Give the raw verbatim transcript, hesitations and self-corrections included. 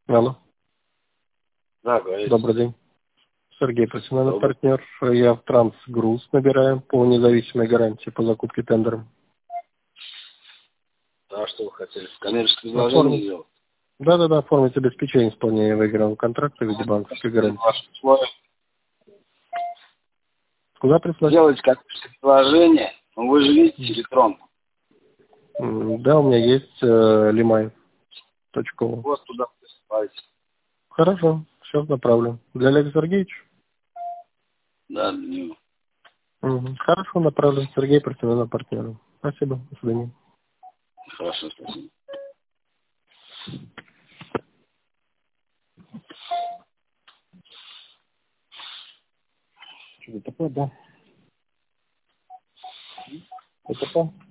Алло. Да, говорите. Добрый день. Сергей, профессиональный партнер. Я в Трансгруз набираю по независимой гарантии по закупке тендером. А что вы хотели? Коммерческое предложение сделать? Да, да, да, оформить обеспечение исполнения выигранного контракта в виде банковской гарантии. Куда прислать? Делайте коммерческое предложение, но вы же видите электронно. Да, у меня есть э, лимаев точка ком. Вот туда присылайте. Хорошо, все направлю. Для Олега Сергеевича? Да, для него. Угу. Хорошо, направлю. Сергей, профессиональный партнер. Спасибо, до свидания. Хорошо, спасибо. Что-то такое, да? Это